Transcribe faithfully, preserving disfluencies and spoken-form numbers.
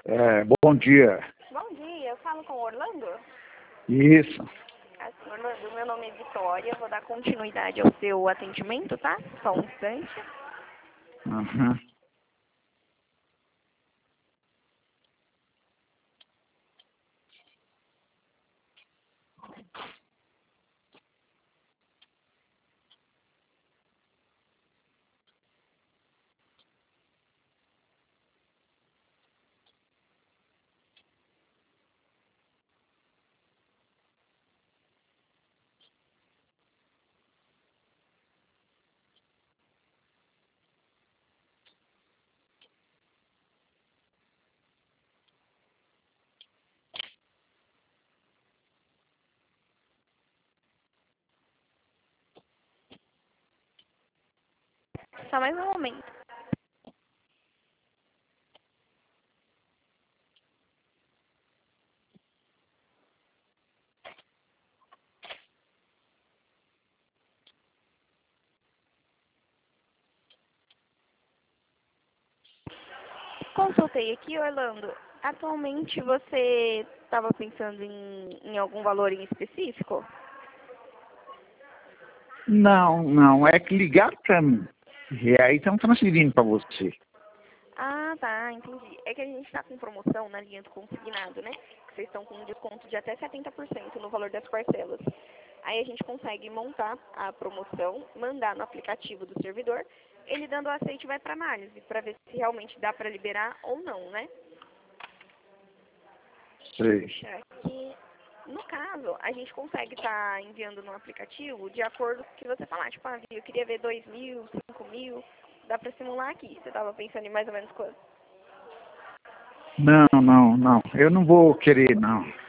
É, bom dia. Bom dia, eu falo com o Orlando? Isso. Assim, Orlando, meu nome é Vitória, vou dar continuidade ao seu atendimento, tá? Só um instante. Uhum. Só mais um momento. Consultei aqui, Orlando. Atualmente você estava pensando em, em algum valor em específico? Não, não, é que ligaram para mim. E aí estão transferindo para você. Ah, tá, entendi. É que a gente está com promoção na linha do consignado, né? Que vocês estão com um desconto de até setenta por cento no valor das parcelas. Aí a gente consegue montar a promoção, mandar no aplicativo do servidor, ele dando o aceite vai para análise, para ver se realmente dá para liberar ou não, né? Sei. Puxa, aqui, no caso, a gente consegue estar enviando no aplicativo de acordo com o que você falar. Tipo, ah, eu queria ver dois mil, cinco mil, dá para simular aqui. Você estava pensando em mais ou menos quanto? Não, não, não. Eu não vou querer, não.